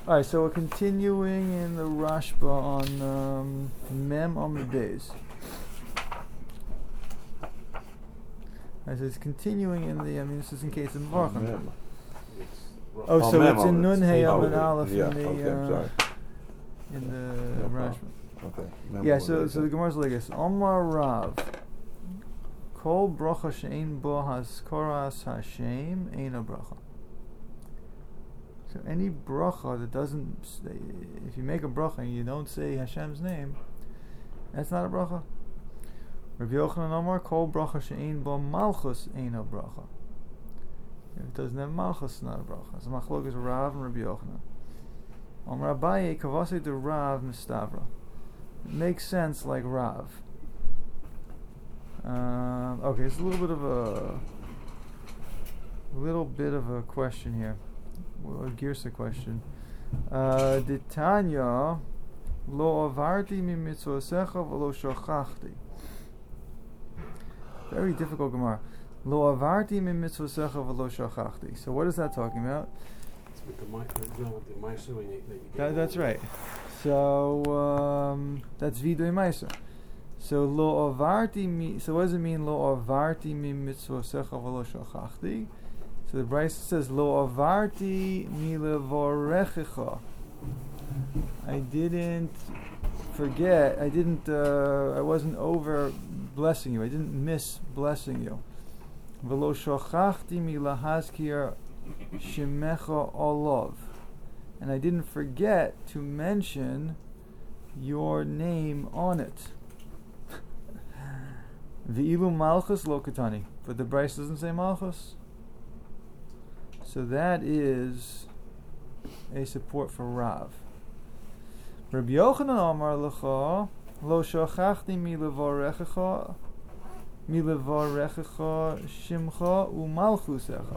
All right, so we're continuing in the Rashba on Mem Amud Beis. Right, so it's continuing in the. This is in case of Marchan. Oh, so it's in Nun Hey Amud Aleph in the Rashba. Okay. Yeah, so the Gemara's like this: Omar Rav, Kol bracha she'ein bo haskoras Hashem eina bracha. So any bracha that doesn't, if you make a bracha and you don't say Hashem's name, that's not a bracha. Rabbi Yochanan Omar, Kol bracha she'ein bo malchus eina bracha. If it doesn't have malchus, it's not a bracha. So machlok is Rav and Rabbi Yochanan. Omar Abaye kavase de Rav mistavra. It makes sense like Rav. Okay, it's a little bit of a question here. A Girsa question. Ditanya lo avarti mi mitzvosecha v'lo shochachti. Very difficult Gemara. Lo avarti mi mitzvosecha v'lo shochachti. So what is that talking about? It's with the Maisu. That's right. So that's Vidui Maisa. So lo avarti mi. So what does it mean? Lo avarti mi mitzvosecha v'lo shochachti. So the Brisa says, Lo avarti milevorechecha. I didn't forget, I wasn't over blessing you, I didn't miss blessing you. Velo shochachti milahazkir shemecha olav. And I didn't forget to mention your name on it. Ve'ilu malchus lo katani. But the Brisa doesn't say malchus. So that is a support for Rav. Rabbi Yochanan Amar Lecha Lo Shochachti Milevorechecha Shimcha Umalchusecha.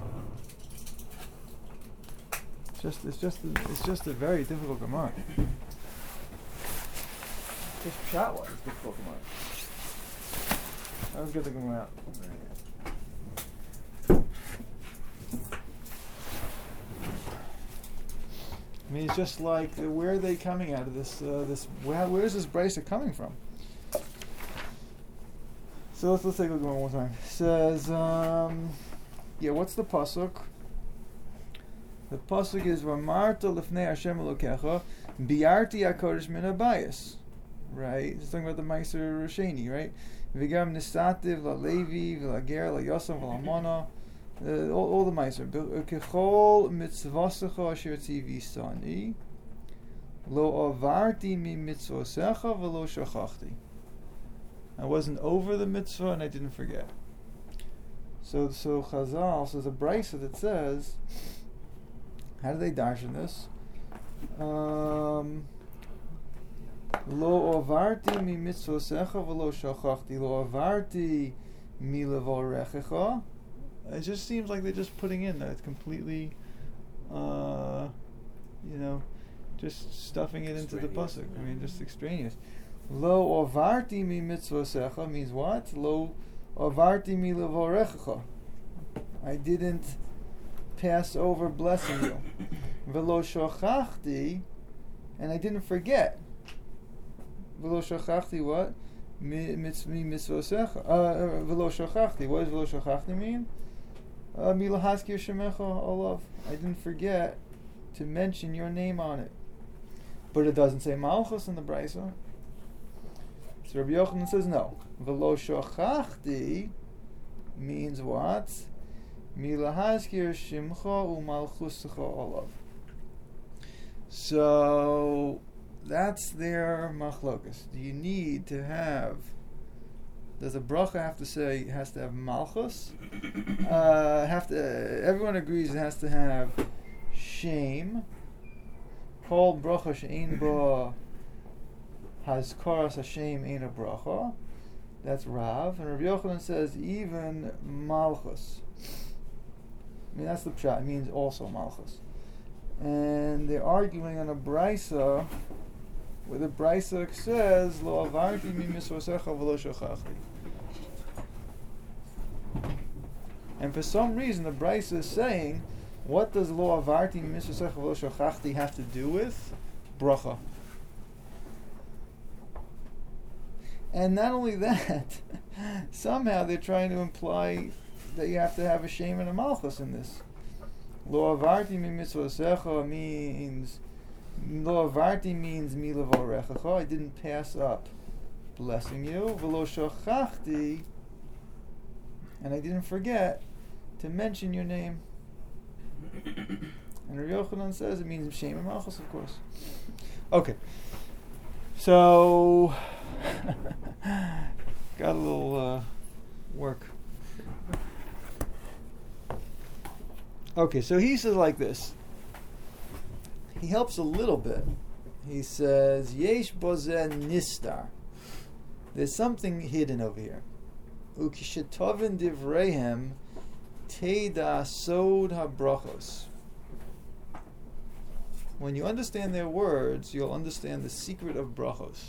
It's just a very difficult Gemara. Just pshat wise, difficult Gemara. Let's get the Gemara out. I mean, it's just like, where are they coming out of this? Where's this Brisa coming from? So let's take a look one more time. It says, what's the pasuk? The pasuk is Vamarta lifnei Hashem Elokecha biarti hakodesh min habayis. Right? It's talking about the Meiser Rosheni, right? V'gam nisativ la'levi v'lager la'yosam v'lamona. All the Meiser. Kechol mitzvasecha asher tzivisani lo avarti mi mitzvosecha v'lo shachachti. I wasn't over the mitzvah and I didn't forget. So Chazal says a brisa that says, how do they darshan this? Lo avarti mi mitzvosecha v'lo shachachti. Lo avarti mi levorechecha. It just seems like they're just putting in that it's completely, just stuffing it into the pasuk. I mean, just extraneous. Lo avarti mi mitzvosecha means what? Lo avarti mi levorechecha. I didn't pass over blessing you. Velo shochachti, and I didn't forget. Velo shochachti what? Mi mitzvosecha. Velo shochachti. What does velo shochachti mean? Milahazkir shemecha olav. I didn't forget to mention your name on it. But it doesn't say malchus in the brisa. So Rabbi Yochanan says no. Velo shochachti means what? Milahazkir shimcha umalchusecha olav. So that's their machlokas. Do you need to have? Does a bracha have to say it has to have malchus? Everyone agrees it has to have shame. Called bracha she'ein bo hazkaras Hashem ein a bracha. That's Rav. And Rabbi Yochanan says even malchus. I mean, that's the pshat. It means also malchus. And they're arguing on a brisa where the brisa says lo avarti mi misvosecha v'lo shochachti. And for some reason the brisa is saying What does lo avarti mitzvosecha v'lo shachachti have to do with bracha? And not only that, somehow they're trying to imply that you have to have a shem and a malchus in this. Lo avarti mitzvosecha means lo avarti means mi levarechacha. I didn't pass up blessing you. V'lo shachachti, and I didn't forget to mention your name. And Rabbi Yochanan says it means shem and malchus, of course. Okay, so got a little work. Okay, so he says like this. He helps a little bit. He says, Yesh bozen nistar. There's something hidden over here. Ukishetovin divrehem teda sod habrachos. When you understand their words, you'll understand the secret of brachos.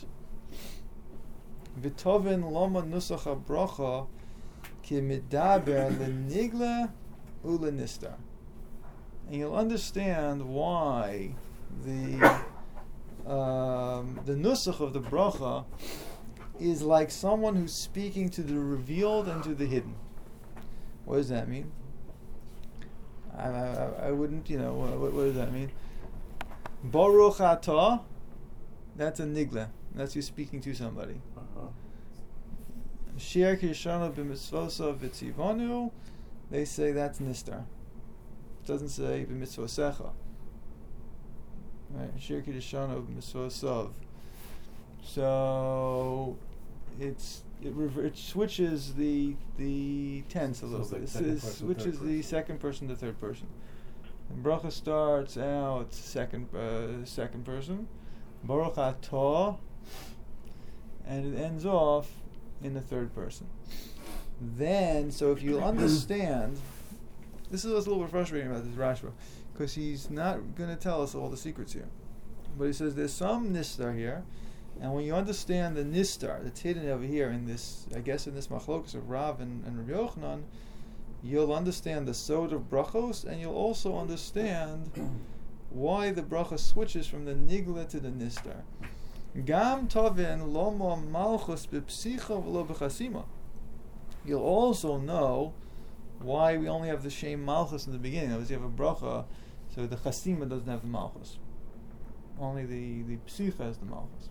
V'tovin loma nusach habracha ki midaber lenigla ulenistar. And you'll understand why the nusach of the bracha is like someone who's speaking to the revealed and to the hidden. What does that mean? I wouldn't, what does that mean? Baruch atah, that's a nigla. That's you speaking to somebody. Shir kishana b'mitzvosa v'tzivanu, they say that's nistar. It doesn't say b'mitzvosecha. Right? Shir kishana b'mitzvosav. So it switches the tense a little bit. It switches the second person to third person. And bracha starts out second person, Baruch atah, and it ends off in the third person. Then, so if you understand, this is what's a little bit frustrating about this Rashba, because he's not going to tell us all the secrets here. But he says there's some nistar here, and when you understand the nistar that's hidden over here in this, I guess in this machlokas of Rav and Rabbi Yochanan, you'll understand the sod of brachos, and you'll also understand why the bracha switches from the nigla to the nistar. Gam tovin lomo malchus b'psicha v'lo b'chasima. You'll also know why we only have the shem malchus in the beginning. That was you have a bracha, so the chasima doesn't have the malchus. Only the psicha has the malchus.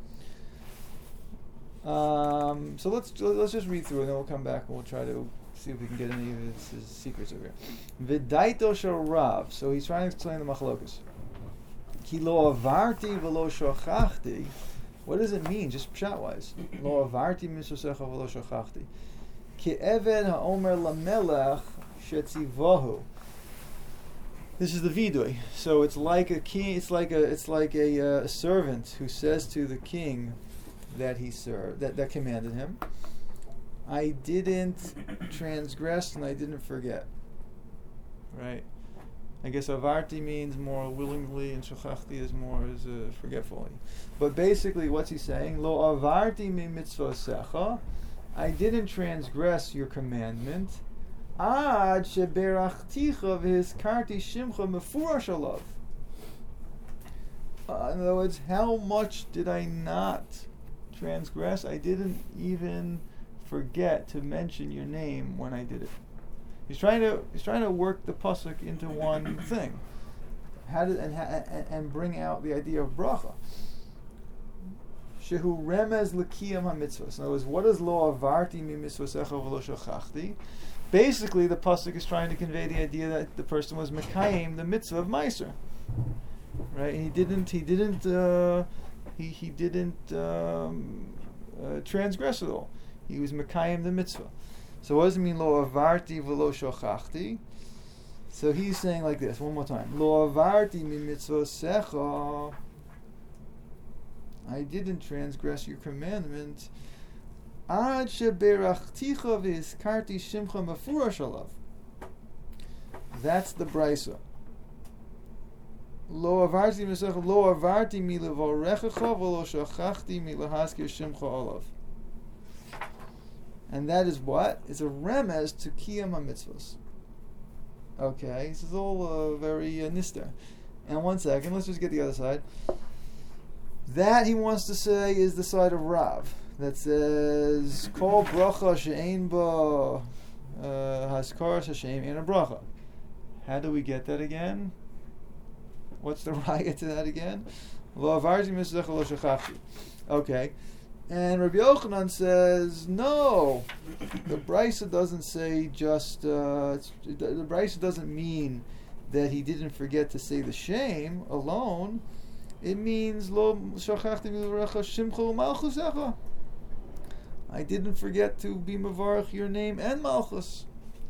So let's just read through, and then we'll come back and we'll try to see if we can get any of his secrets over here. V'daito shel Rav. So he's trying to explain the machlokas. Ki lo avarti v'lo shochachti. What does it mean, just pshat wise? Lo avarti mitzvosecha v'lo shochachti. Ki eved ha'omer lamelech shetzivahu. This is the vidui. So it's like a king. It's like a servant who says to the king that he served, that commanded him, I didn't transgress and I didn't forget. Right? I guess avarti means more willingly, and shochachti is more forgetfully. But basically, what's he saying? Lo avarti mi mitzvosecha, I didn't transgress your commandment. Ad sheberachticha v'hizkarti shimcha mefurash alav. In other words, how much did I not transgress? I didn't even forget to mention your name when I did it. He's trying to work the pasuk into one thing, and bring out the idea of bracha. Shehu remez l'kiyam hamitzvos. In other words, what is lo avarti mi mitzvosecha v'lo shochachti? Basically, the pasuk is trying to convey the idea that the person was mekayim the mitzvah of meiser, right? And he didn't transgress at all. He was mekayim the mitzvah. So what does it mean, lo avarti v'lo shochachti? So he's saying like this, one more time. Lo avarti mi mitzvosecha, I didn't transgress your commandment. Ad sheberachticha v'hizkarti shimcha mefurash alav. That's the brisa. Lo avarti mitzvosecha, lo avarti mi levarechacha v'lo shochachti mi lehaskir shimcha alav. And that is what? It's a remez to kiyam ha-mitzvos. Okay, this is all very nister. And one second, let's just get the other side. That he wants to say is the side of Rav that says Kol bracha she'ein ba haskaras Hashem in a bracha. How do we get that again? What's the raya to that again? Lo avarti mitzvah lo shachachti. Okay. And Rabbi Yochanan says, no, the Brisa doesn't say just, the Brisa doesn't mean that he didn't forget to say the shame alone. It means, Lo shachachti milurecha shimcha u'malchusecha. I didn't forget to be mavarach your name and malchus.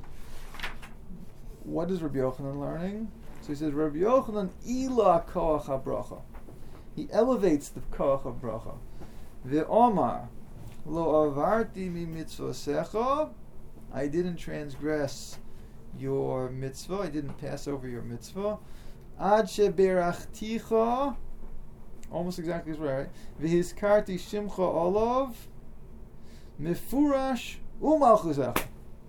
What is Rabbi Yochanan learning? So he says, Rabbi Yochanan ila koach habracha. He elevates the koach of bracha. Ve'omar lo avarti mi mitzvosecha. I didn't transgress your mitzvah. I didn't pass over your mitzvah. Ad sheberachticha. Almost exactly right. V'hizkarti shimcha olav mefurash u'malchusecha.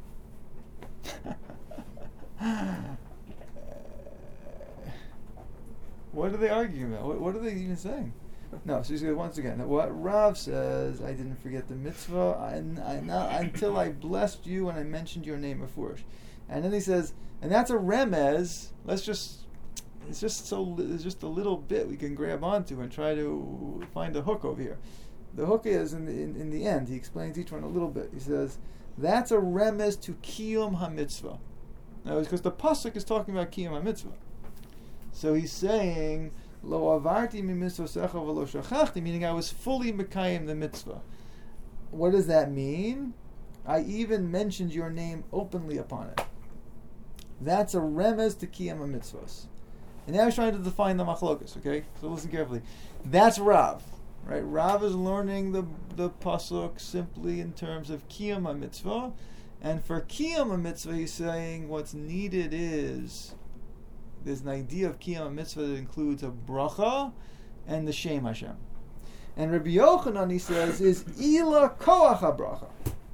What are they arguing about? What are they even saying? No, so he says once again, what Rav says, I didn't forget the mitzvah until I blessed you and I mentioned your name before. And then he says, and that's a remez. It's just a little bit we can grab onto and try to find a hook over here. The hook is in the end. He explains each one a little bit. He says that's a remez to kiyum hamitzvah. Now, it's because the pasuk is talking about kiyum hamitzvah. So he's saying, Lo avarti mi mitzvosecha v'lo shachachti, meaning I was fully mekayim the mitzvah. What does that mean? I even mentioned your name openly upon it. That's a remez to kiyum mitzvahs. And now he's trying to define the machlokas, okay? So listen carefully. That's Rav, right? Rav is learning the pasuk simply in terms of kiyum mitzvah. And for kiyum mitzvah, he's saying what's needed is there's an idea of kiyum mitzvah that includes a bracha and the shem Hashem. And Rabbi Yochanan, he says, is ila koach bracha.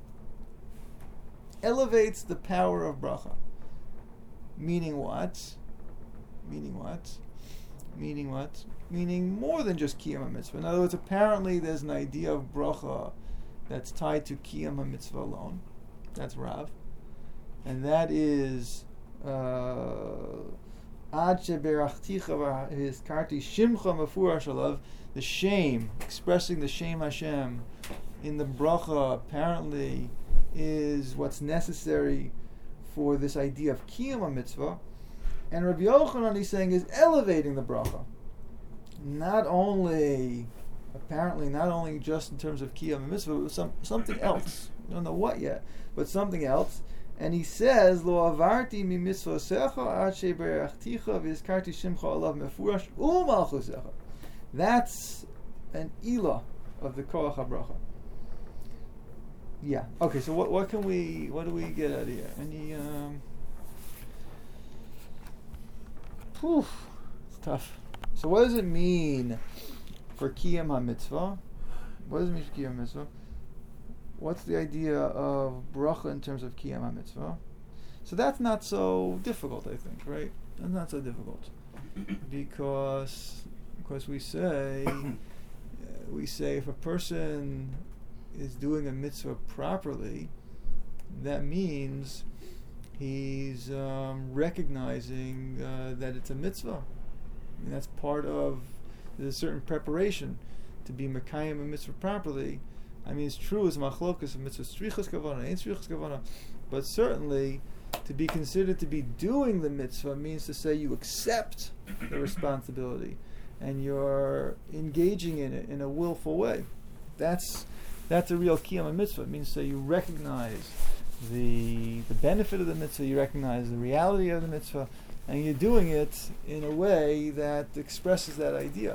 Elevates the power of bracha. Meaning what? Meaning more than just kiyum mitzvah. In other words, apparently there's an idea of bracha that's tied to kiyum mitzvah alone. That's Rav. And that is Ad sheberachticha v'hizkarti shimcha mefurash alav, the shame, expressing the shame Hashem in the bracha apparently is what's necessary for this idea of kiyum mitzvah. And Rabbi Yochanan, he's saying, is elevating the bracha. Not only just in terms of kiyum mitzvah, but something else. We don't know what yet, but something else. And he says, Lo avarti mi mitzvosecha ad sheberachticha v'izkarti shimcha alav mefurash u'malchusecha. That's an ilah of the koach habracha. Yeah. Okay. So what do we get out of here? Any it's tough. So what does it mean for kiyum ha-mitzvah? What does it mean for kiyum ha-mitzvah? What's the idea of bracha in terms of kiyum ha-mitzvah? So that's not so difficult, I think, right? That's not so difficult. Because we say if a person is doing a mitzvah properly, that means he's recognizing that it's a mitzvah. And that's part of, there's a certain preparation to be mekayim a mitzvah properly. I mean, it's true as machlokas of mitzvah strichas kavana, ain't strichas kavana, but certainly to be considered to be doing the mitzvah means to say you accept the responsibility and you're engaging in it in a willful way. That's a real kiyum mitzvah. It means to say you recognize the benefit of the mitzvah, you recognize the reality of the mitzvah, and you're doing it in a way that expresses that idea.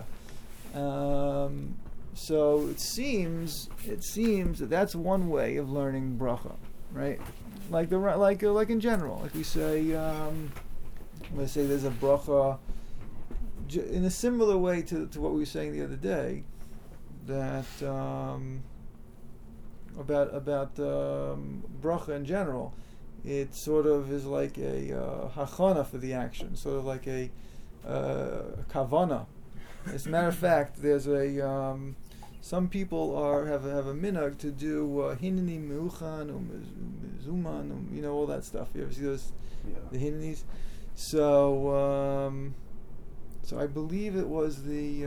So it seems that that's one way of learning bracha, right? Like in general, like we say, let's say there's a bracha in a similar way to what we were saying the other day, that about bracha in general. it sort of is like a hachana for the action, sort of like a kavana. As a matter of fact, there's a some people have a minhag to do hineni meuchan zuman, all that stuff. You ever see those the hinenis? So I believe it was the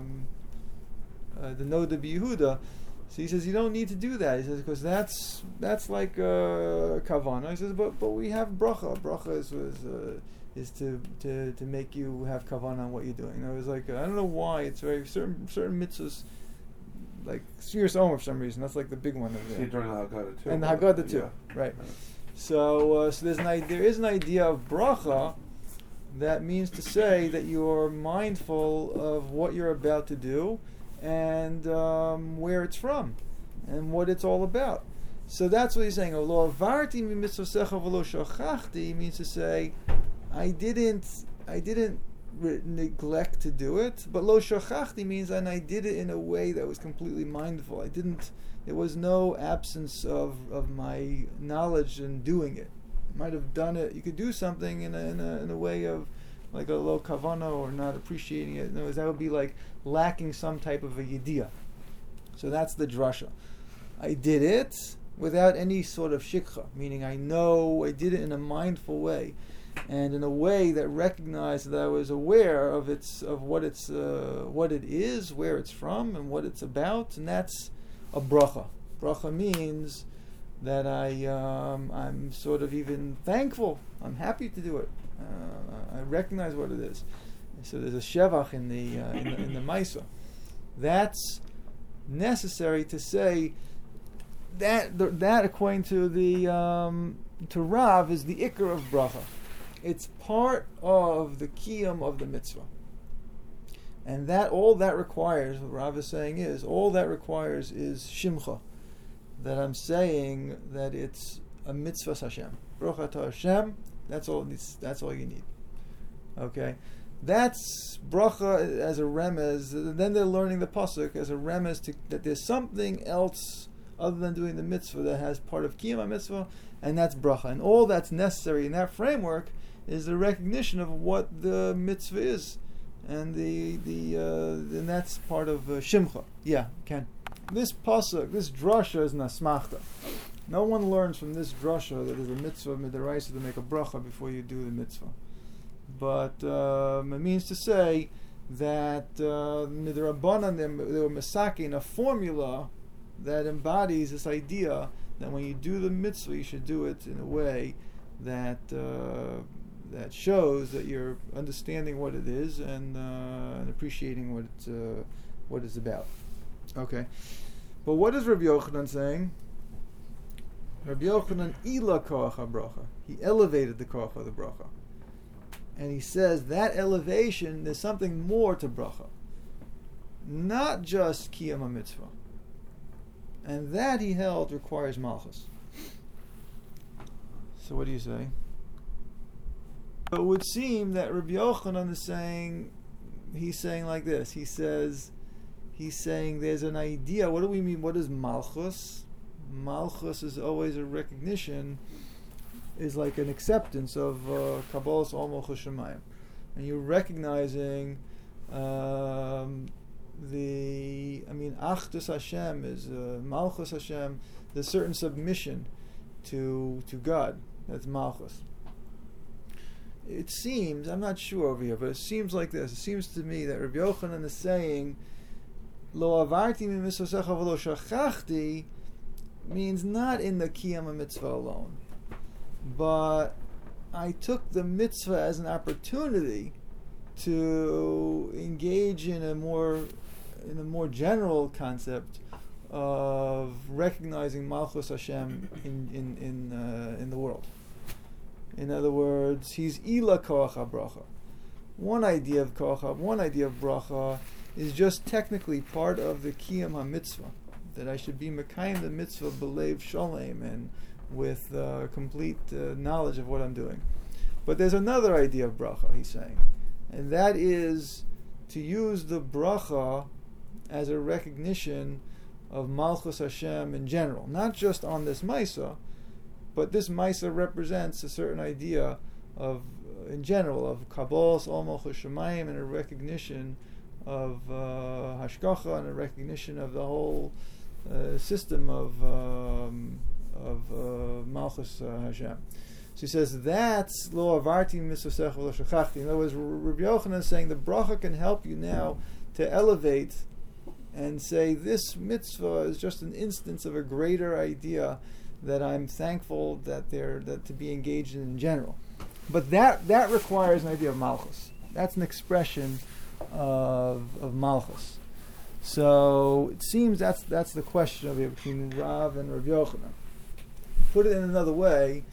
Noda B'Yehuda. So he says you don't need to do that. He says because that's like kavana. He says but we have bracha. Bracha is to make you have kavanah on what you're doing. It was like I don't know why it's very certain mitzvahs, like Shmiras Omer for some reason. That's like the big one over there. During the Haggadah too. And the Haggadah too, right? So there is an idea of bracha that means to say that you're mindful of what you're about to do and where it's from and what it's all about. So that's what he's saying. Lo avarti mitzvosecha v'lo shachachti means to say I didn't neglect to do it, but lo shachachti means and I did it in a way that was completely mindful. There was no absence of my knowledge in doing it. Might have done it. You could do something in a way of like a low kavana or not appreciating it. In other words, that would be like lacking some type of a yediyah. So that's the drasha. I did it without any sort of shikha, meaning I know I did it in a mindful way, and in a way that recognized that I was aware of what it is, where it's from, and what it's about, and that's a bracha. Bracha means that I'm sort of even thankful. I'm happy to do it. I recognize what it is. So there's a shevach in the Maisa. That's necessary to say that according to the to Rav is the ikar of bracha. It's part of the kiyum of the mitzvah, and that all that requires, what Rav is saying is all that requires is shimcha. That I'm saying that it's a mitzvah Hashem. Baruch atah Hashem. That's all you need. Okay, that's bracha as a remez. Then they're learning the pasuk as a remez that there's something else other than doing the mitzvah that has part of kiyum mitzvah, and that's bracha. And all that's necessary in that framework is the recognition of what the mitzvah is, and and that's part of shimcha. Yeah, Ken. This pasuk, this drasha is nasmachta. No one learns from this drasha that there's a mitzvah midaraisa to make a bracha before you do the mitzvah. But it means to say that midrabanan they were masaking a formula that embodies this idea that when you do the mitzvah, you should do it in a way that shows that you're understanding what it is and appreciating what it's about. Okay, but what is Rabbi Yochanan saying? Rabbi Yochanan ila koach habracha. He elevated the koach of the bracha, and he says that elevation, there's something more to bracha, not just kiyam mitzvah, and that he held requires malchus. So what do you say? It would seem that Rabbi Yochanan is saying, he's saying like this. He's saying there's an idea. What do we mean? What is malchus? Malchus is always a recognition, is like an acceptance of Kabbalas Ol Malchus Shemayim, and you're recognizing Achdus Hashem is Malchus Hashem. There's certain submission to God. That's Malchus. It seems, I'm not sure over here, but it seems like this. It seems to me that Rabbi Yochanan is saying, Lo avarti mitzvosecha v'lo shachachti means not in the kiyam mitzvah alone, but I took the mitzvah as an opportunity to engage in a more general concept of recognizing Malchus Hashem in the world. In other words, he's ila koach habracha. One idea of bracha is just technically part of the kiyam ha-mitzvah, that I should be mekayim the mitzvah b'leiv shalem and with complete knowledge of what I'm doing. But there's another idea of bracha, he's saying, and that is to use the bracha as a recognition of Malchus Hashem in general, not just on this Maisa, but this Maisa represents a certain idea of, in general, of Kabbalas Ol Malchus Shemayim, and a recognition of Hashgacha, and a recognition of the whole system of Malchus Hashem. So he says that's lo avarti mitzvah lo shachachti. In other words, Rabbi Yochanan is saying the bracha can help you now to elevate and say this mitzvah is just an instance of a greater idea that I'm thankful that to be engaged in general. But that requires an idea of malchus. That's an expression of malchus. So it seems that's the question of it between Rav and Rabbi Yochanan. To put it in another way,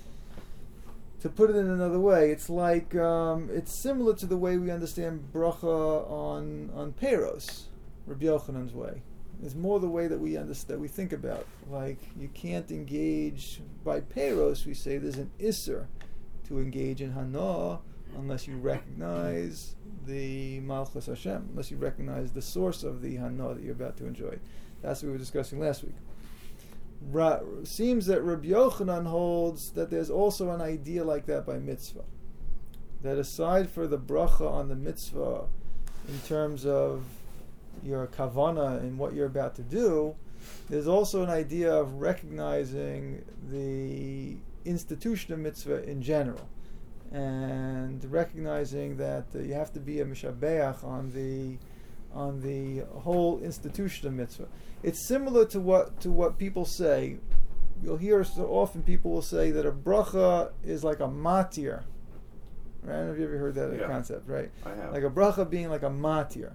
it's like it's similar to the way we understand bracha on Peiros, Rabbi Yochanan's way. It's more the way that we understand, we think about. Like, you can't engage by Peiros. We say there's an isser to engage in Hana unless you recognize the Malchus Hashem, unless you recognize the source of the Hana that you're about to enjoy. That's what we were discussing last week. Seems that Rabbi Yochanan holds that there's also an idea like that by mitzvah. That aside for the bracha on the mitzvah, in terms of your kavana and what you're about to do, there's also an idea of recognizing the institution of mitzvah in general, and recognizing that you have to be a mishabeach on the whole institution of mitzvah. It's similar to what people say. You'll hear so often people will say that a bracha is like a matir. Right? I don't know if you ever heard that concept, right? I have. Like a bracha being like a matir.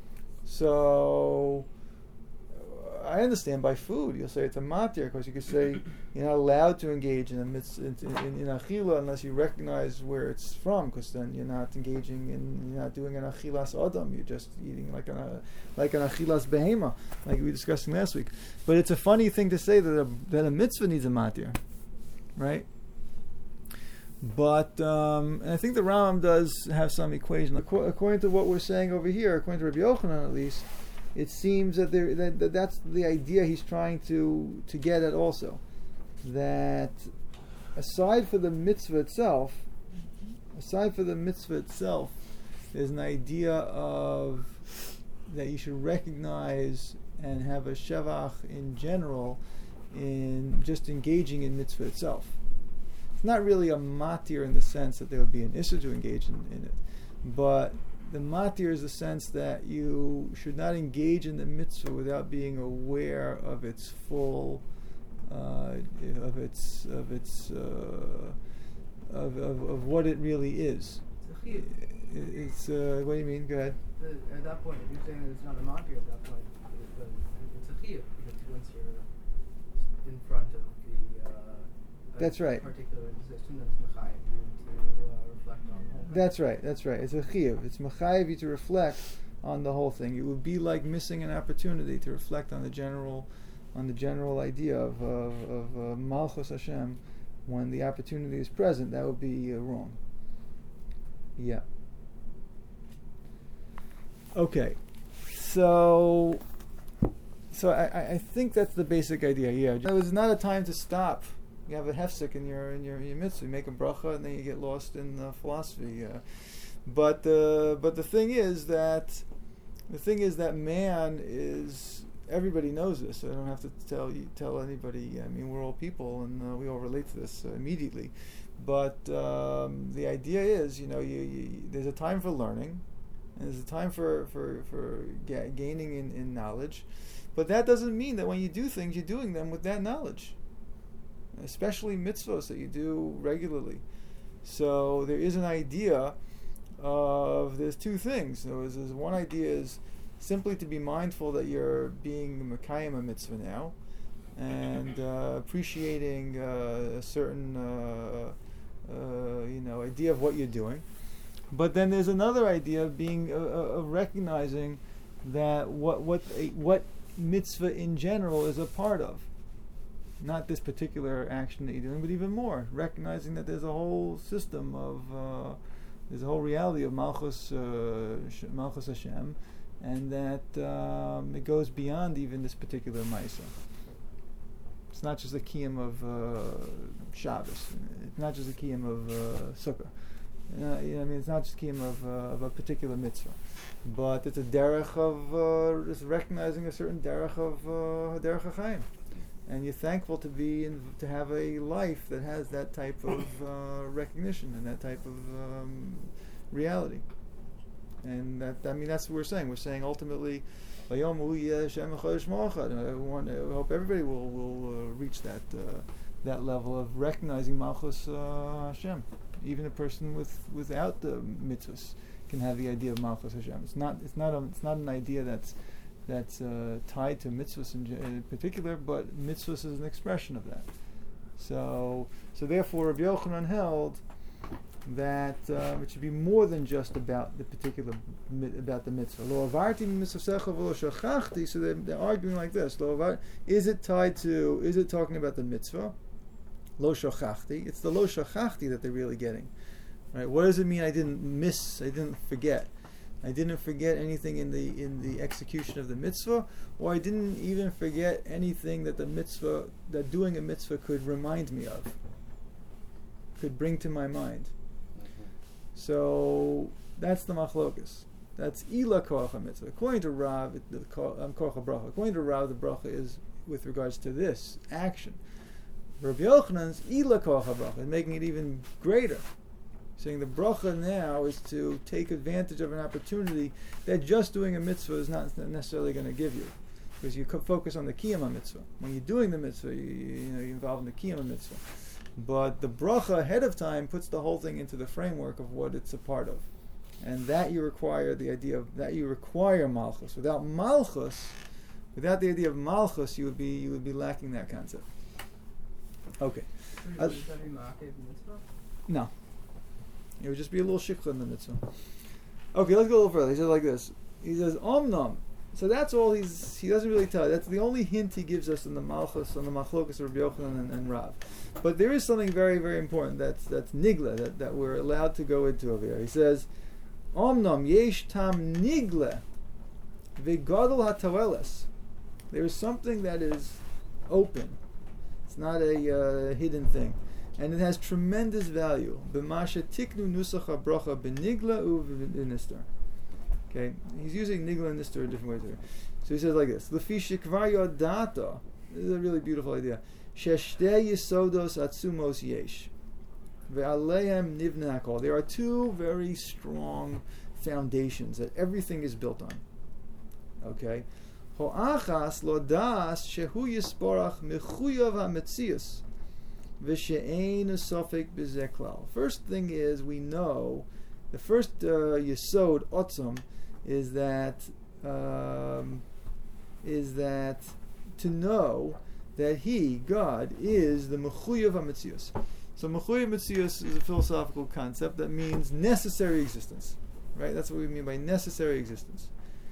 So I understand by food you'll say it's a matir, because you could say you're not allowed to engage in achila unless you recognize where it's from, because then you're not engaging you're not doing an achilas adam, you're just eating like an achilas behema, like we were discussing last week. But it's a funny thing to say that a mitzvah needs a matir, right? But and I think the Rambam does have some equation. According to what we're saying over here, according to Rabbi Yochanan at least, it seems that that's the idea he's trying to get at also. That aside for the mitzvah itself, there's an idea of that you should recognize and have a shevach in general in just engaging in mitzvah itself. It's not really a matir in the sense that there would be an issur to engage in it, but the matir is the sense that you should not engage in the mitzvah without being aware of its full, of what it really is. It's what do you mean? Go ahead. At that point, if you're saying that it's not a matir at that point, it's a chiyuv, because once you're in front of the that's right. particular position, that's mechayiv you to reflect on the whole thing. That's right. It's a chiyuv. It's mechayiv you to reflect on the whole thing. It would be like missing an opportunity to reflect on the general idea of Malchus Hashem when the opportunity is present. That would be wrong. Yeah. Okay. So I think that's the basic idea. Yeah. It was not a time to stop. You have a hefsek in your mitzvah. You make a bracha and then you get lost in philosophy. But the thing is that man is, everybody knows this. So I don't have to tell anybody. I mean, we're all people and we all relate to this immediately. But the idea is, there's a time for learning, and there's a time for gaining in knowledge. But that doesn't mean that when you do things, you're doing them with that knowledge. Especially mitzvahs that you do regularly. So there is an idea of, there's two things. There's one idea is simply to be mindful that you're being mekayim a mitzvah now, and appreciating a certain idea of what you're doing. But then there's another idea of being of recognizing that what mitzvah in general is a part of. Not this particular action that you're doing, but even more, recognizing that there's a whole system of, there's a whole reality of Malchus Hashem, and that it goes beyond even this particular Maisa. It's not just a kiyum of Shabbos. It's not just a kiyum of Sukkah. It's not just kiyum of a particular mitzvah, but it's a derech of just recognizing a certain derech of derech HaChaim, and you're thankful to have a life that has that type of recognition and that type of reality. And that's what we're saying. We're saying ultimately, I hope everybody will reach that level of recognizing Malchus Hashem. Even a person without the mitzvahs can have the idea of Malchus Hashem. It's not an idea that's tied to mitzvahs in particular, but mitzvahs is an expression of that. So therefore, Rabbi Yochanan held that it should be more than just about the particular about the mitzvah. Lo avarti mitzvasecha v'lo shachachti. So they're arguing like this: is it talking about the mitzvah? Lo shachachti. It's the lo shachachti that they're really getting, right? What does it mean? I didn't forget. I didn't forget anything in the execution of the mitzvah, or I didn't even forget anything that doing a mitzvah could remind me of, could bring to my mind. So that's the machlokas. That's ila koach mitzvah. According to Rav, koach bracha. According to Rav, the bracha is with regards to this action. Rabbi Yochanan's ila koach bracha, and making it even greater, saying the bracha now is to take advantage of an opportunity that just doing a mitzvah is not necessarily going to give you, because you focus on the kiyum mitzvah. When you're doing the mitzvah, you're involved in the kiyum mitzvah. But the bracha ahead of time puts the whole thing into the framework of what it's a part of, and that you require malchus. Without malchus, without the idea of malchus, you would be lacking that concept. Okay. No, it would just be a little shikha in the mitzvah. Okay, let's go a little further. He says like this. He says omnam. So that's all he doesn't really tell. That's the only hint he gives us in the Malchus, on the Machlokas of Rabbi Yochanan and Rav. But there is something very, very important that's nigla, that we're allowed to go into over here. He says, Omnam yesh tam nigla v'gadol hataweles. There is something that is open. It's not a hidden thing. And it has tremendous value. B'masha tiknu nusach habracha b'nigla u'v'nistar. Okay, he's using nigla and nistar in different ways here. So he says like this: Lefi shekvar yodata. This is a really beautiful idea. Sheshtei yisodos atzumos yesh, ve'aleihem nivna hakol. There are two very strong foundations that everything is built on. Okay, ho'achas lo das shehu yisporach mechuyav hametzius v'she'ein sofek b'zeh klal. First thing is, we know the first yesod otzam is that to know that He, God, is the mechuyav hametzius. So mechuyav hametzius is a philosophical concept that means necessary existence, right? That's what we mean by necessary existence.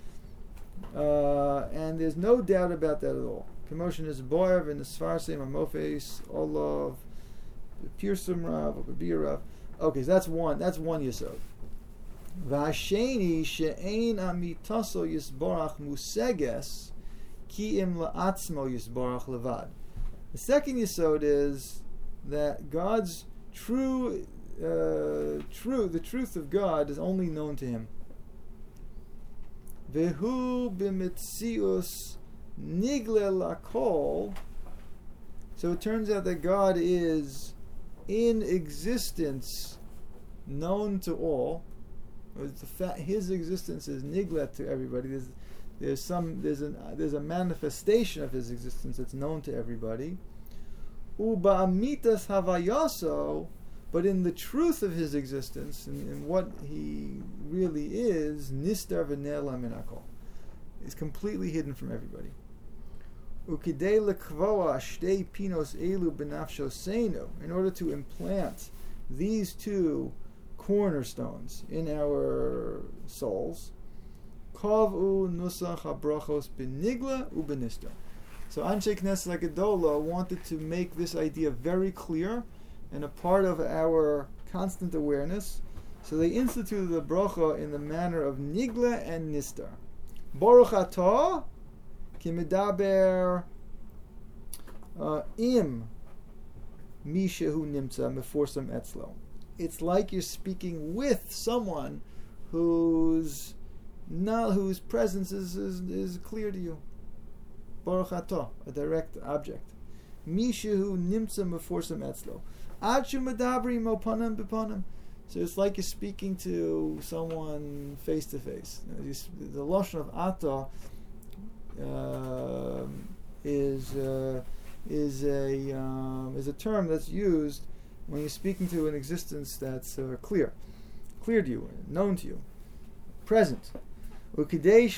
And there's no doubt about that at all. Commotion is boyev in the svarsim amofes olav pirsum rav or rav. Okay, so that's one yesod. V'hasheni she'ein amitaso yisborach museges ki im la'atzmo yisborach levad. The second yesod is that God's the truth of God is only known to Him. Vehu b'mitzius nigle lakol. So it turns out that God is in existence known to all. His existence is niglet to everybody. There's a manifestation of His existence that's known to everybody. Uba'amitas havayaso, but in the truth of His existence, in what He really is, nistar v'ne'ela min hakol, is completely hidden from everybody. Ukidei lekvoa shtei pinos elu b'nafshosenu, in order to implant these two cornerstones in our souls, kavu nusach habrachos benigla ubenistar. So Anshe Knesset HaGedolah wanted to make this idea very clear and a part of our constant awareness. So they instituted the bracha in the manner of nigla and nistar. Baruch atah ki medaber Im mishehu nimtza meforsam etzlo. It's like you're speaking with someone whose presence is clear to you. Baruch atah, a direct object. Mishehu nimtza meforsam etzlo. Achu medabri mopanim bepanim. So it's like you're speaking to someone face to face. The lashon of atah is a term that's used when you're speaking to an existence that's clear to you, known to you, present. But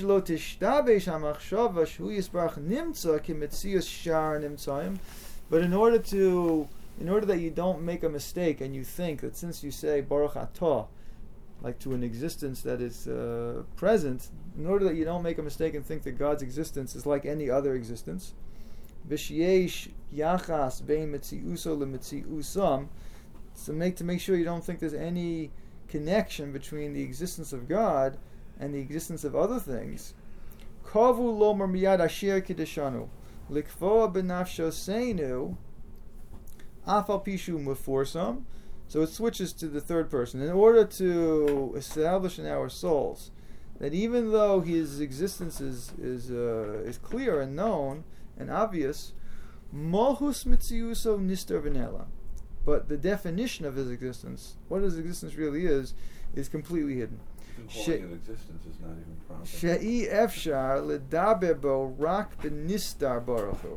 in order that you don't make a mistake and you think that since you say Baruch Atah, like to an existence that is present, in order that you don't make a mistake and think that God's existence is like any other existence, v'shyesh yachas bein metziuso lemetziusam, to make sure you don't think there's any connection between the existence of God and the existence of other things. Kavu lomer miyad asher kideshanu likvoa benafsho seinu afal pishu meforsam. So it switches to the third person in order to establish in our souls that even though his existence is clear and known and obvious, mohus mitziuso nistar v'nela, but the definition of his existence, what his existence really is completely hidden. Calling it existence is not even proper. She'i efshar ledaber bo rak b'nistar baruch hu.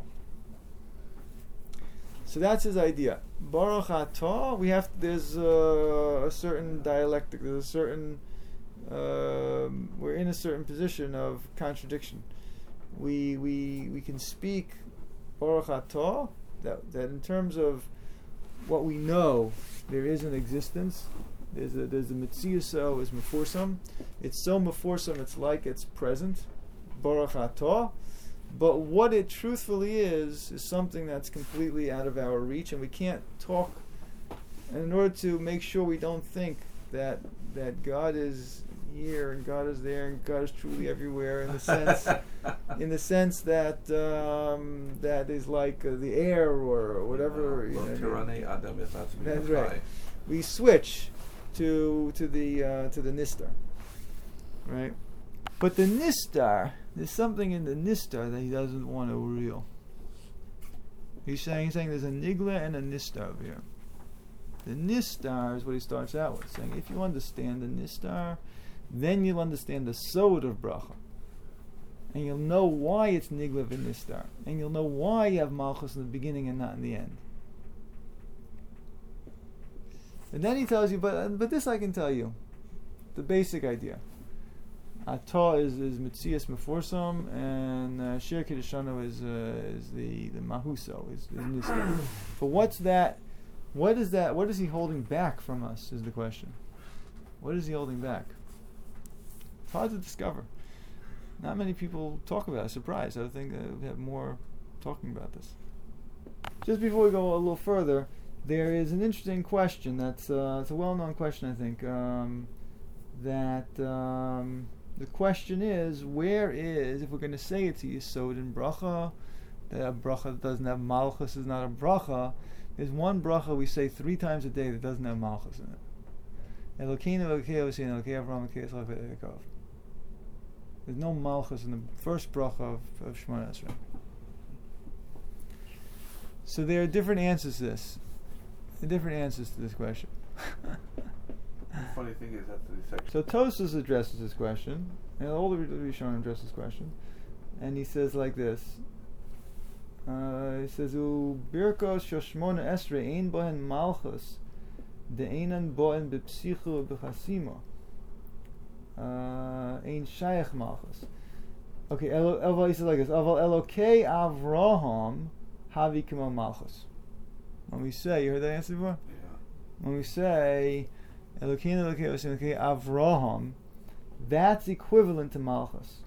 So that's his idea. Baruch atah. There's a certain dialectic. There's a certain. We're in a certain position of contradiction. We can speak Baruch atah, that in terms of what we know, there is an existence. There's a mitziuso is meforsam. It's so meforsam. It's like it's present. Baruch atah. But what it truthfully is something that's completely out of our reach, and we can't talk. And in order to make sure we don't think that God is here and God is there and God is truly everywhere, in the sense that that is like the air or whatever. That's right. We switch to the nistar, right? But the nistar, there's something in the nistar that he doesn't want to reveal. He's saying there's a nigla and a nistar over here. The nistar is what he starts out with, saying if you understand the nistar, then you'll understand the sod of bracha. And you'll know why it's nigla and nistar. And you'll know why you have malchus in the beginning and not in the end. And then he tells you, but this I can tell you, the basic idea. Atah is mitzias meforsam, and shir kiddushanu is the mahuso, is nistar. But what's that? What is that? What is he holding back from us? Is the question. What is he holding back? It's hard to discover. Not many people talk about it. Surprise! I think we have more talking about this. Just before we go a little further, there is an interesting question. That's it's a well-known question, I think. The question is, where is, if we're going to say it's a yesod in bracha, that a bracha that doesn't have malchus is not a bracha. There's one bracha we say 3 times a day that doesn't have malchus in it. Elokeinu Elokei Avosinu Elokei Avraham Elokei Yitzchak Elokei Yaakov. There's no malchus in the first bracha of Shemona Esrei. So there are different answers to this. Different answers to this question. The funny thing is that the section. So Tosfos addresses this question, and all the Rishonim address this question, and he says like this. He says, "Birkos shoshmona esrei ein bohen malchus, de'einan bohen bepsichu b'chasimo, ein shayach malchus." Okay, he says like this: "Aval Elokei Avraham havi kimo malchus." When we say, you heard that answer before? Yeah. When we say Elokeinu Elokei Avosinu Elokei Avraham, that's equivalent to malchus.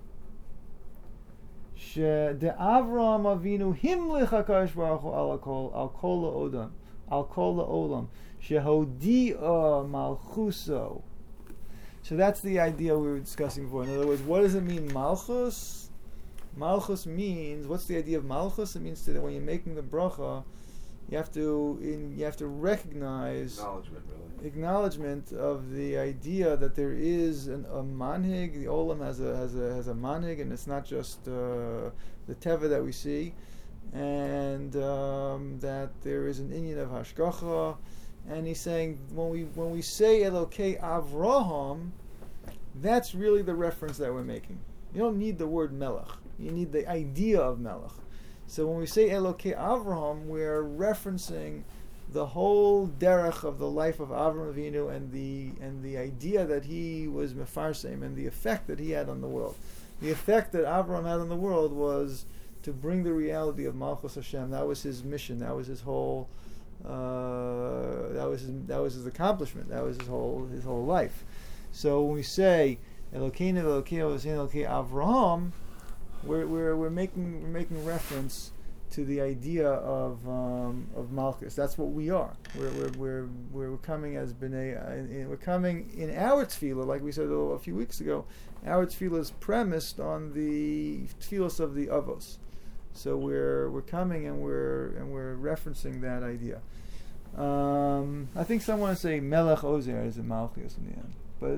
The Avraham Avinu himlich HaKadosh Baruch Hu al kol ha'olam shehodia malchuso. So that's the idea we were discussing before. In other words, what does it mean malchus? Malchus means, what's the idea of Malchus? It means that when you're making the bracha, you have to recognize acknowledgement of the idea that there is a manhig. The olam has a manhig, and it's not just the teva that we see, and that there is an inyan of hashgacha. And he's saying when we say Elokei Avraham, that's really the reference that we're making. You don't need the word melech. You need the idea of melech. So when we say Elokei Avraham, we're referencing the whole derech of the life of Avram Avinu and the idea that he was mefarsem and the effect that he had on the world. The effect that Avram had on the world was to bring the reality of Malchus Hashem. That was his mission. That was his whole. That was his accomplishment. That was his whole life. So when we say Elokeinu Elokei Avraham, we're making reference to the idea of Malchus. That's what we are. We're coming as bnei. We're coming in our tefillah, like we said a few weeks ago. Our tefillah is premised on the tefillos of the avos. So we're coming and we're referencing that idea. I think someone say Melech Ozer is a Malchus in the end, but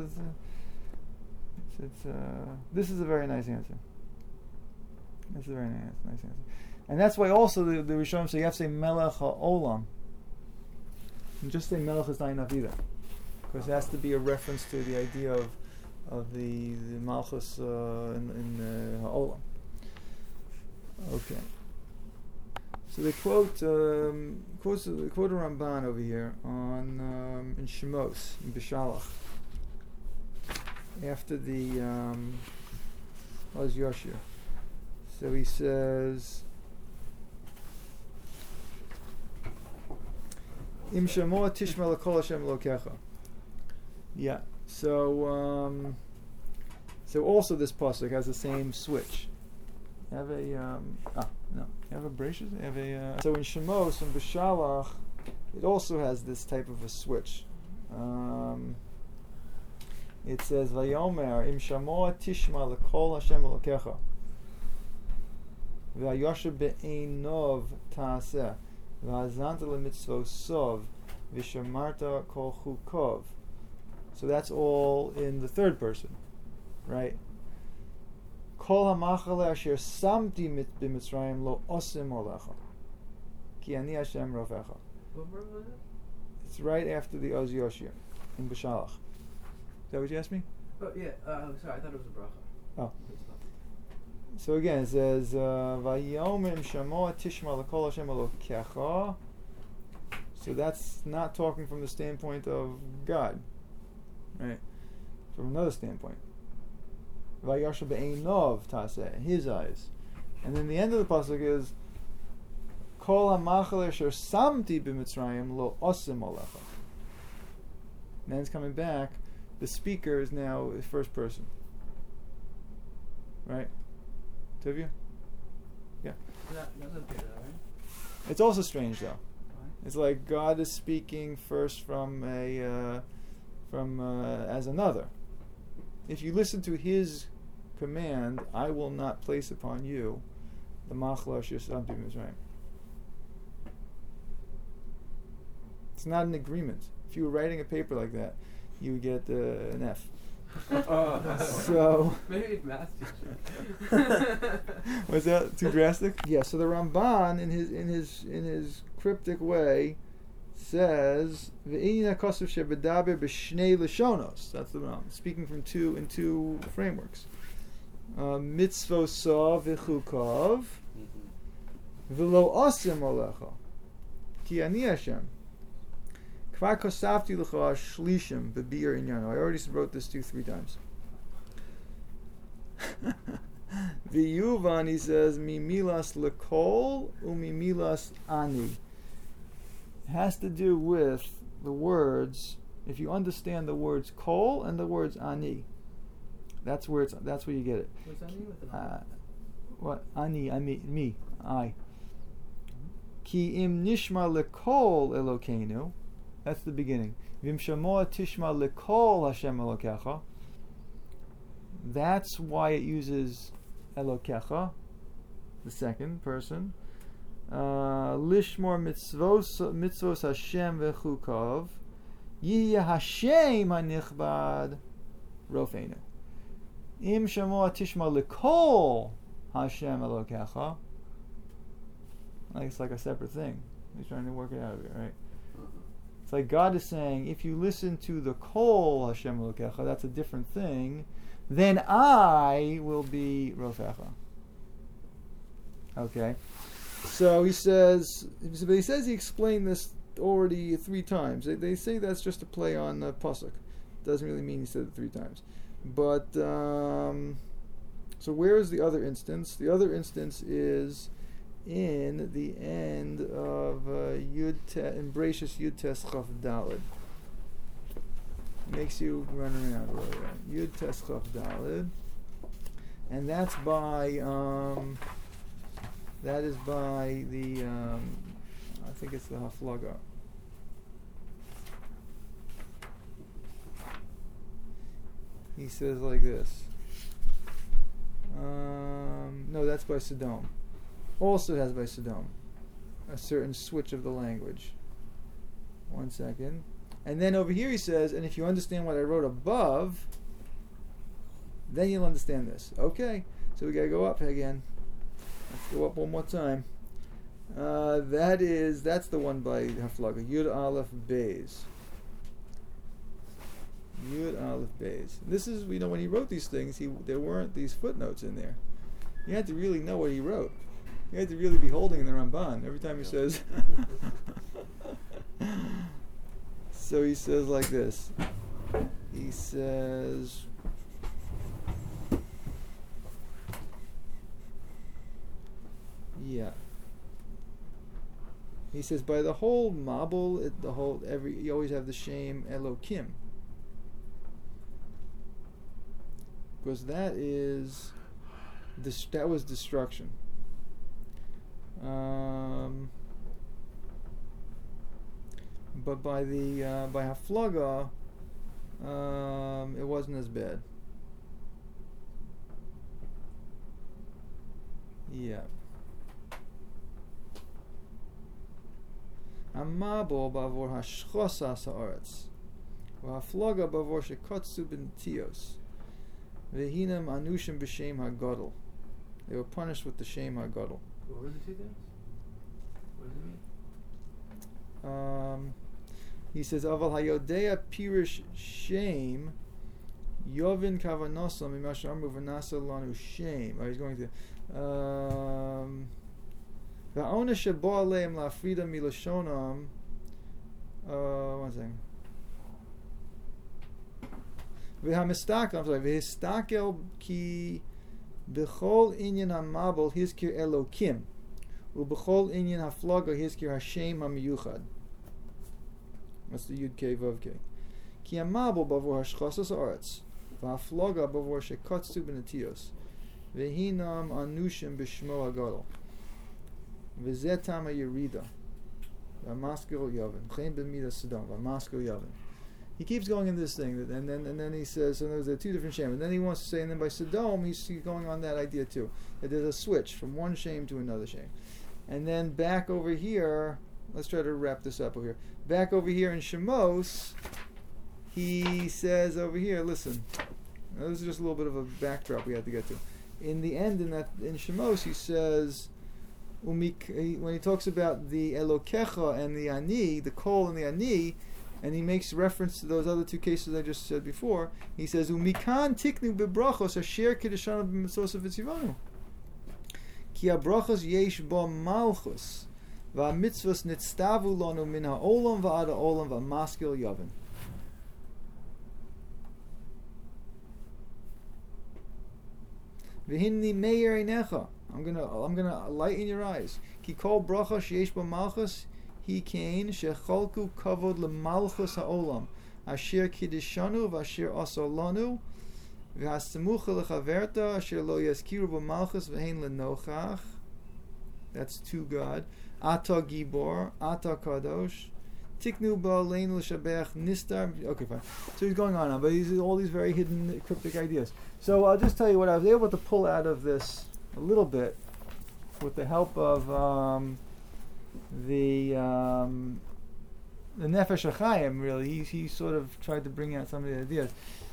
this is a very nice answer. This is a very nice answer, and that's why also the Rishonim say you have to say Melech HaOlam. And just say Melech is not enough either, because it has to be a reference to the idea of the Malchus in HaOlam. Okay. So they quote a Ramban over here on in Shemos in Bishalach after the Oz Yoshir. So he says, Im Shamoa Tishma L'Kol Hashem Elokecha. Yeah. So also this pasuk has the same switch. You have a no. You have a bracious. You have a so in Shemos and B'Shalach, it also has this type of a switch. It says Vayomer Im Shamoa Tishma L'Kol Hashem Elokecha V'Hayosher Be'einov Ta'aseh V'Hazanta LeMitzvosov V'Shamarta Kol Chukov. So that's all in the third person, right? Kol hamachale asher samti b'Mitzrayim lo osim olecha, ki ani Hashem rofecha. What verse was it? It's right after the Oz Yoshir in B'Shalach. Is that what you asked me? Oh yeah. Sorry, I thought it was a bracha. Oh. So again, it says Vayomim shamoa tishma l'kol Hashem elokecha. So that's not talking from the standpoint of God, right? From another standpoint. Vayasha be'einov taseh, in his eyes. And then the end of the pasuk is Kol ha'machal asher samti b'Mitzrayim lo osim olecha. And then it's coming back. The speaker is now the first person. Right? Two of you? Yeah. That's okay, right? It's also strange though. Why? It's like God is speaking first from as another. If you listen to his command, I will not place upon you the machla asher samti b'Mitzrayim. It's not an agreement. If you were writing a paper like that, you would get an F. So maybe it's math teacher. was that too drastic? Yeah. So the Ramban in his cryptic way says ve'inyan kosuv shebedaber b'shnei lashonos. That's the Ram speaking from two frameworks. Mitzvosav v'chukov v'lo osim olecha ki ani Hashem. Kvar kosavti l'cha shlishim b'bir inyano. I already wrote this 2-3 times. V'yuvan, he says, mimilas lekol umimilas ani. It has to do with the words. If you understand the words kol and the words ani, that's where you get it. What's that mean with an I? What ani? I mean me. I. Ki im nishma lekol Elokeinu. That's the beginning. Vim shamoa tishma lekol Hashem Elokecha. That's why it uses Elokecha, the second person. Lishmor mitzvos Hashem v'chukov. Yihya Hashem hanichbad rofeinu. Im shamoa tishma lekol Hashem Elokecha. Like it's like a separate thing. He's trying to work it out of it, right? It's like God is saying, if you listen to the kol Hashem Elokecha, that's a different thing, then I will be Rofecha. Okay? So he says he explained this already 3 times. They say that's just a play on Pasuk. Doesn't really mean he said it 3 times. But, so where is the other instance? The other instance is in the end of in Bereshis Yud Tes Chaf Daled. Makes you run around really right. Yud Tes Chaf Daled, and that's by that is by the I think it's the Haflaga. He says like this. No, that's by Sodom. Also has by Sodom a certain switch of the language. 1 second. And then over here he says, and if you understand what I wrote above, then you'll understand this. Okay, so we gotta go up again. Let's go up one more time. That's the one by Haflaga. Yud Aleph Beis. Yud Aleph Beis. This is, when he wrote these things, there weren't these footnotes in there. You had to really know what he wrote. You had to really be holding the Ramban every time he says. So he says like this. He says, yeah. He says by the whole Mabul, you always have the shame Elokim, because that was destruction. But by Haflaga, it wasn't as bad. Yeah. Amabol bavor hashchosas haaretz, v'haflaga bavor shekotzu b'ntios, v'hinam anushim b'shem hagadol. They were punished with the shame hagadol. What were the 2 things? What does it mean? He says, Aval hayodea pirish shame, yovin kavanosam imash amru v'nasa lanu shame. He's going to va'ona shebo aleim la'afrida milashonam. 1 second. V'histakel ki b'chol inyan hamabel hizkir Elokim, u'b'chol inyan haflaga hizkir Hashem hamiyuchad. That's the Yud Kei Vav Kei. Ki hamabel b'avor hashchasas haaretz, v'haflaga b'avor shekotzu b'netios, v'hinam anushim b'shmo hagadol, v'zeh tama yerida, v'amaskil yavin, chen b'midas Sodom, v'amaskil yavin. He keeps going into this thing, and then he says, so there are 2 different shames. And then he wants to say, and then by Sodom, he's going on that idea too, that there's a switch from one shame to another shame. And then back over here, let's try to wrap this up over here. Back over here in Shemos, he says over here, listen, this is just a little bit of a backdrop we have to get to. In the end, in Shemos, he says, when he talks about the Elokecha and the Ani, the Kol and the Ani, and he makes reference to those other 2 cases I just said before, he says, Umikan tiknu bebrachos asher kedeshanu b'mitzvos v'tzivanu. Ki habrachos yesh bo malchus, v'amitzvos nitztavu lanu min ha'olam v'ad ha'olam v'maskil yavin. V'hinni meir einecha. I'm gonna lighten your eyes. Ki kol bracha sheyesh bo malchus hi kain shecholku kavod lemalchus ha'olam asher kiddushanu v'asher asolanu v'hasemucha lechaverta asher lo yaskiru b'malchus v'hein lenochach. That's to God. Ata gibor, ata kadosh, Tiknu ba lein l'shabech nistar. Okay, fine. So he's going on, but he's all these very hidden cryptic ideas. So I'll just tell you what I was able to pull out of this a little bit with the help of the Nefesh HaChaim. Really, he sort of tried to bring out some of the ideas.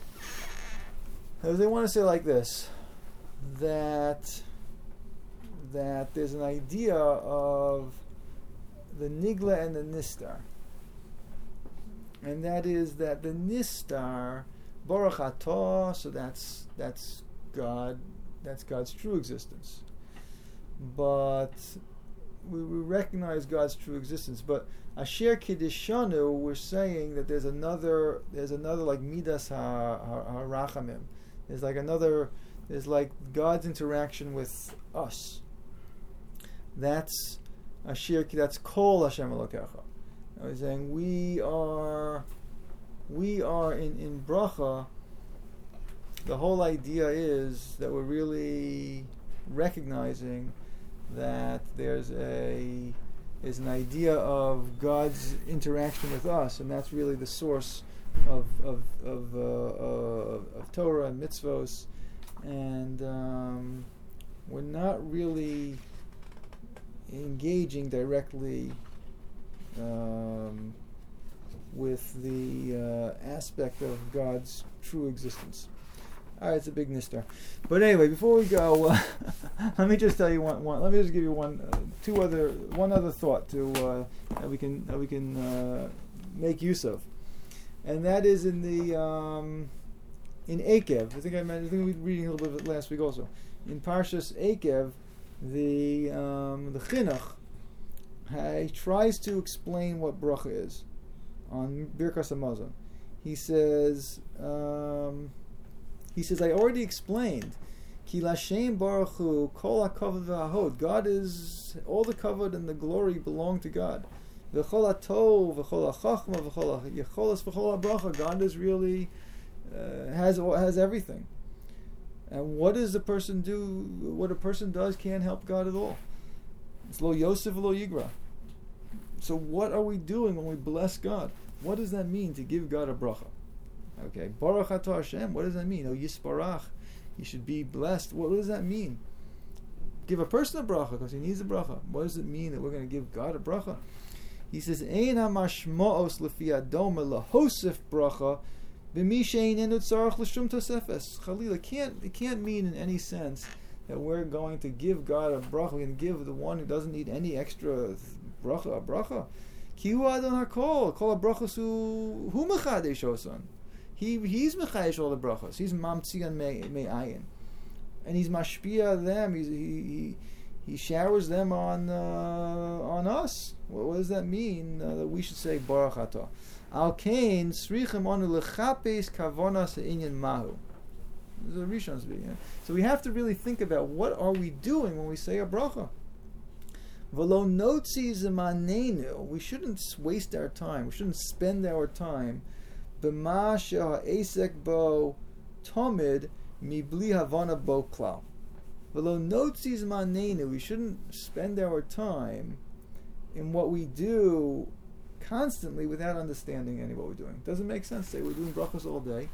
They want to say like this, that there's an idea of the Nigla and the Nistar. And that is that the Nistar, Baruch Atah, so that's God, that's God's true existence. But we recognize God's true existence. But Asher Kiddishanu, we're saying that there's another like Midas HaRachamim. There's like God's interaction with us. That's Asher, that's Kol Hashem Elokecha. He's saying we are in bracha. The whole idea is that we're really recognizing that there's an idea of God's interaction with us, and that's really the source of Torah and mitzvos, and we're not really engaging directly with the aspect of God's true existence. All right, it's a big nistar. But anyway, before we go, let me just tell you one. Let me just give you one other thought that we can make use of, and that is in the in Ekev. I think we were reading a little bit of it last week also. In Parshas Ekev, the Chinuch tries to explain what bracha is on Birkas Hamazon. He says, I already explained. Ki Lashem Baruch Hu Kol HaKavod VaHod. God is, all the kavod and the glory belong to God. V'chol HaTov, V'chol HaChachma, V'chol HaYecholos, V'chol HaBracha. God is really has everything. And what does the person do? What a person does can't help God at all. It's lo Yosef, lo Yigra. So what are we doing when we bless God? What does that mean to give God a bracha? Okay, Baruch Atah Hashem. What does that mean? Oh, Yisparach. You should be blessed. What does that mean? Give a person a bracha because he needs a bracha. What does it mean that we're going to give God a bracha? He says, Ein hamashma'os lefi adoma lahosef bracha b'mi she'ein enu tzarach l'shum tosefes. Chalila, it can't mean in any sense that we're going to give God a bracha. We're going to give the one who doesn't need any extra bracha a bracha. Ki hu adon hakol. Kol habrachos hu mechadesh osan. He's mechadesh all the brachos. He's mamtzian me'ayin, and he's mashpia them. He showers them on us. What does that mean? That we should say Baruch Atah. Al kain srichem anu lechapes kavonas inyan mahu. This is a Rishon speaking. So we have to really think about what are we doing when we say a bracha. V'lo notzi zemanenu. We shouldn't waste our time. We shouldn't spend our time b'ma she'ha'esek bo tomid mibli havana bo klal. V'lo notzi zemanenu. We shouldn't spend our time in what we do constantly without understanding any of what we're doing. Doesn't make sense. Say we're doing brachos all day,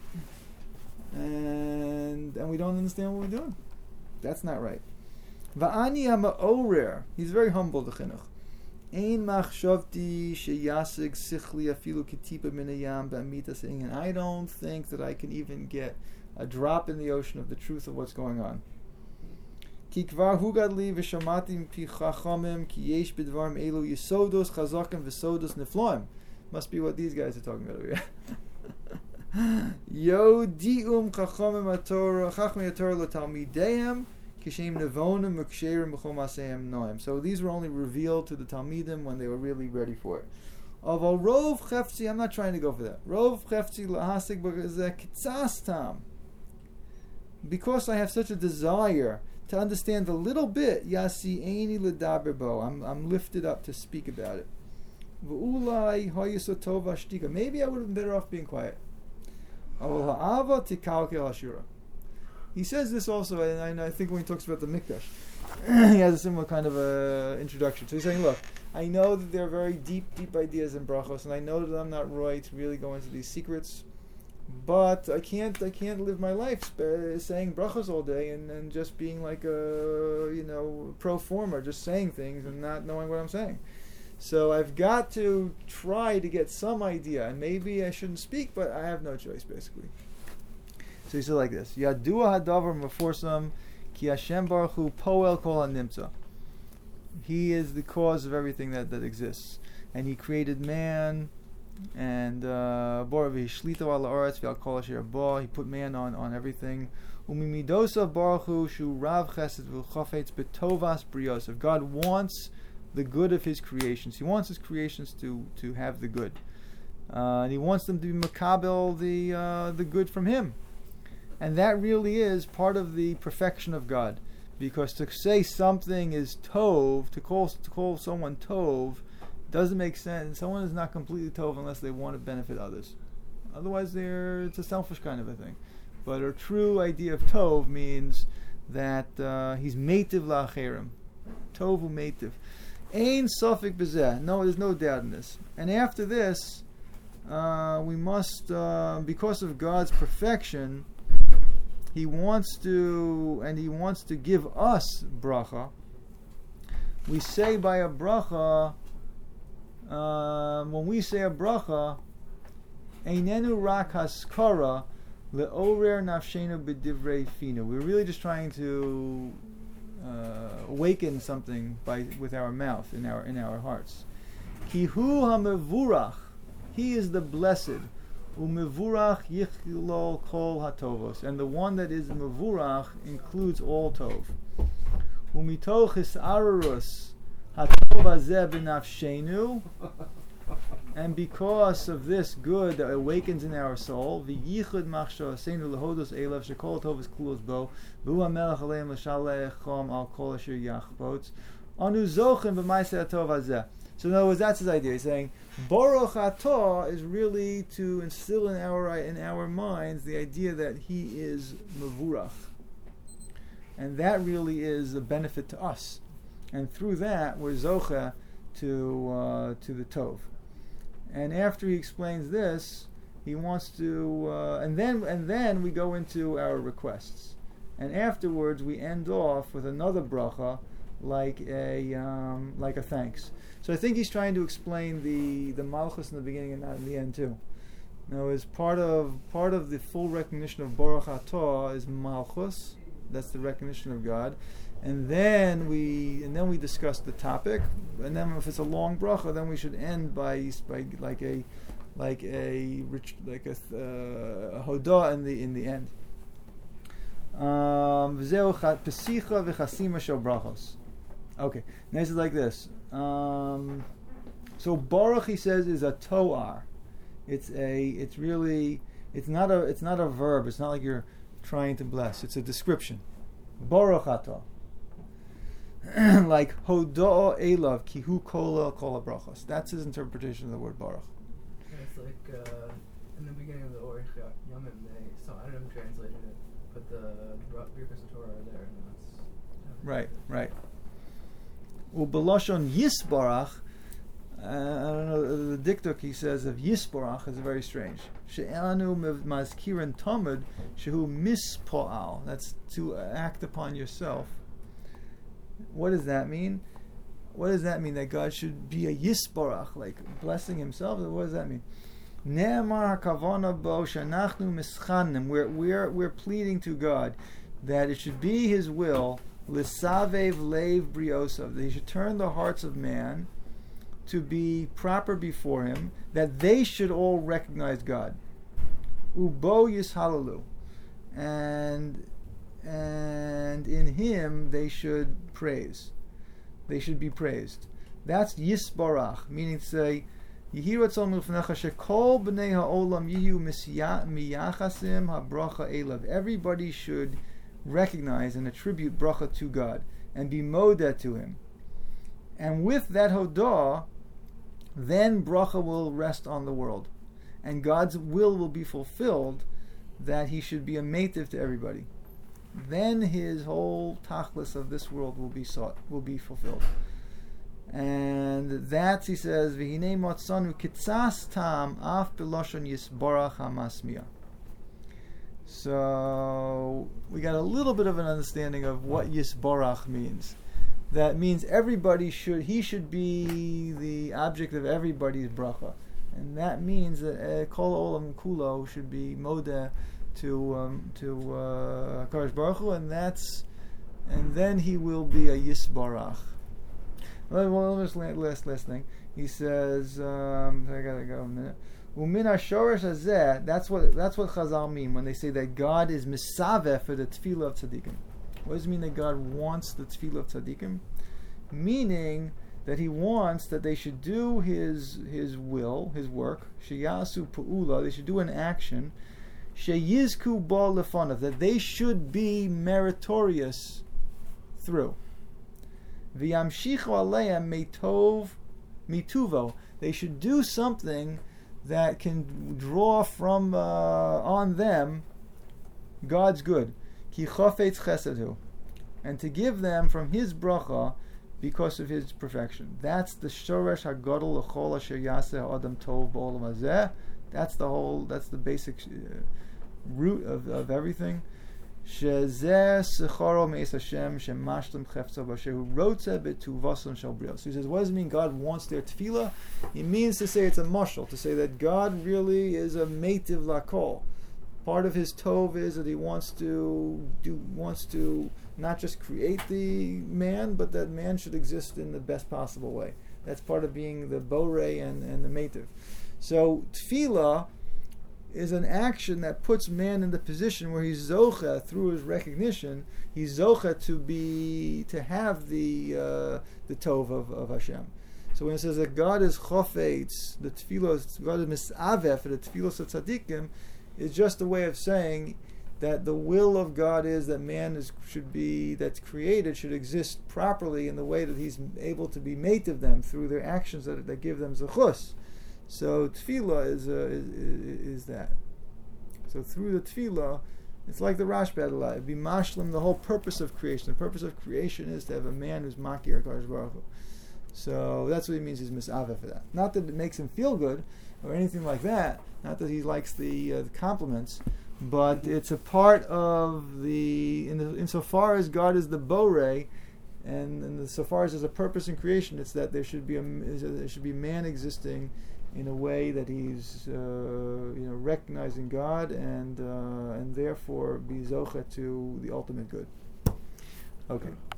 and we don't understand what we're doing. That's not right. Va'ani ha'ma'orer. He's very humble, the chinuch. Ein machshavti sheyasig sichli afilu kitipa min hayam ba'amitas inyan. I don't think that I can even get a drop in the ocean of the truth of what's going on. Ki kvar hugadli v'shamati pi chachamim ki yesh b'dvarim elu yisodos chazakim v'sodos nifloim. Must be what these guys are talking about over here. Yo di'um chachamim atorah chachmi atorah l'talmideim kishem nevonim muksherim b'chol maseim noim. So these were only revealed to the Talmidim when they were really ready for it. Of a rov chefzi, I'm not trying to go for that. Rov chefzi lahasig b'gazeh kitzas tam. Because I have such a desire to understand a little bit, yasi eini ledaber bo. I'm lifted up to speak about it. V'ulai hayisotov ashtika. Maybe I would have been better off being quiet. Avol ha'ava tikalkel hashura. He says this also, and I think when he talks about the mikdash. he has a similar kind of introduction. So he's saying, look, I know that there are very deep ideas in brachos, and I know that I'm not right to really go into these secrets, but I can't live my life saying brachos all day and just being like a pro forma, just saying things and not knowing what I'm saying. So I've got to try to get some idea, and maybe I shouldn't speak, but I have no choice, basically. So he said like this: Yadua hadavar meforsam ki Hashem baruch hu poel kol hanimtza. He is the cause of everything that exists, and He created man, and bor v'hishlito al haaretz v'al kol asher ba. He put man on everything. Umimidosav baruch hu shu rav chesed v'chafetz betovas brios. God wants the good of His creations. He wants His creations to have the good, and He wants them to be makabel the good from Him. And that really is part of the perfection of God, because to say something is tov, to call someone tov, doesn't make sense. Someone is not completely tov unless they want to benefit others. Otherwise, it's a selfish kind of a thing. But a true idea of tov means that he's meitiv la'acherim. Tov u'meitiv. Ein sofik b'zeh. No, there's no doubt in this. And after this, we must, because of God's perfection, He wants to give us bracha. We say by a bracha, when we say a bracha, einenu rak haskara le'orer nafshenu b'divrei finu. We're really just trying to awaken something with our mouth, in our hearts. Ki hu hamevurach. He is the blessed. Umevurach yichlol kol hatovos, and the one that is mevurach includes all tov. Umitoch hisararus hatov hazeh b'nafshenu, and because of this good that awakens in our soul, v'yichud machshavasenu lehodos elav shekol tov klulos bo, v'hu hamelech aleim l'shalechom al kol asher yachbotz, anu zochim b'maaseh hatov hazeh. So in other words, that's his idea. He's saying Baruch Atah is really to instill in our minds the idea that he is Mevurach, and that really is a benefit to us, and through that we're Zocha to the Tov. And after he explains this, he wants to, and then we go into our requests, and afterwards we end off with another bracha, like a thanks. So I think he's trying to explain the malchus in the beginning and not in the end too. Now, as part of the full recognition of Baruch Atah is malchus. That's the recognition of God, and then we discuss the topic. And then if it's a long bracha, then we should end by a hodah in the end. Okay, next is like this. So Baruch, he says, is a to'ar. It's not a verb. It's not like you're trying to bless. It's a description. Baruch atah. Like hodah elav ki hu kol brachos. That's his interpretation of the word Baruch. It's like in the beginning of the Orich Yomim, so I don't know who translated it, but the Birkas Torah are there, and that's right. Ubelashon Yisbarach, I don't know, the diktuk he says of Yisbarach is very strange. She'anu mazkiran tamud shehu mispo'al. That's to act upon yourself. What does that mean? What does that mean? That God should be a Yisbarach, like blessing Himself? What does that mean? Ne'emar hakavana bo shanachnu mischanim. We're pleading to God that it should be His will. L'savev leiv briosav, that He should turn the hearts of man to be proper before Him, that they should all recognize God. Ubo yishalalu, and in Him they should praise. They should be praised. That's yisbarach, meaning to say, Yihiratzol milfnecha shekol b'nei ha'olam yihu miyachasim habracha elav. Everybody should recognize and attribute bracha to God and be moda to Him, and with that hodah, then bracha will rest on the world, and God's will be fulfilled, that He should be a meitiv to everybody. then his whole tachlis of this world will be fulfilled. And that's, he says, v'hinei motzanu kitzas tam af b'loshon yisborach hamasmiya. So we got a little bit of an understanding of what yisborach means. That means he should be the object of everybody's bracha. And that means that kol olam kulo should be modeh to HaKadosh Baruch Hu, and then he will be a yisborach. Last thing. He says, I gotta go a minute. Umin hashorish hazeh. That's what Chazal mean when they say that God is misaveh for the tefillah of tzaddikim. What does it mean that God wants the tefillah of tzaddikim? Meaning that He wants that they should do His will, His work. Sheyasu pu'ula. They should do an action. Sheyizku bal lefanav. That they should be meritorious through. V'yamshichu aleim mituvo. They should do something that can draw from on them God's good. Ki chofetz chesedhu, and to give them from His bracha because of His perfection. That's the shoresh hagadol l'chol asher yaseh adam tov b'olam hazeh. That's the basic root of everything. Shezeh secharo meis Hashem shemashlim chefetzo b'asher rotze b'tuvasam shel brios. So he says, what does it mean God wants their tefillah? He means to say it's a mashal, to say that God really is a meitiv lakol. Part of His tov is that He wants to not just create the man, but that man should exist in the best possible way. That's part of being the borei and the meitiv. So tefillah is an action that puts man in the position where he's zocha through his recognition. He's zocha to have the tov of Hashem. So when it says that God is chofetz, the tefillah, God is misaveh for the tefillos of tzaddikim, is just a way of saying that the will of God is that man that's created should exist properly in the way that he's able to be made of them through their actions that give them zechus. So tefillah is that. So through the tefillah, it's like the Rashba Adonai. It'd be mashlim, the whole purpose of creation. The purpose of creation is to have a man who's makir HaKadosh Baruch Hu. So that's what he means, he's misaveh for that. Not that it makes him feel good or anything like that. Not that he likes the compliments, but it's a part of insofar as God is the borei, and so far as there's a purpose in creation, it's that there should be man existing in a way that he's recognizing God and therefore be zocha to the ultimate good. Okay.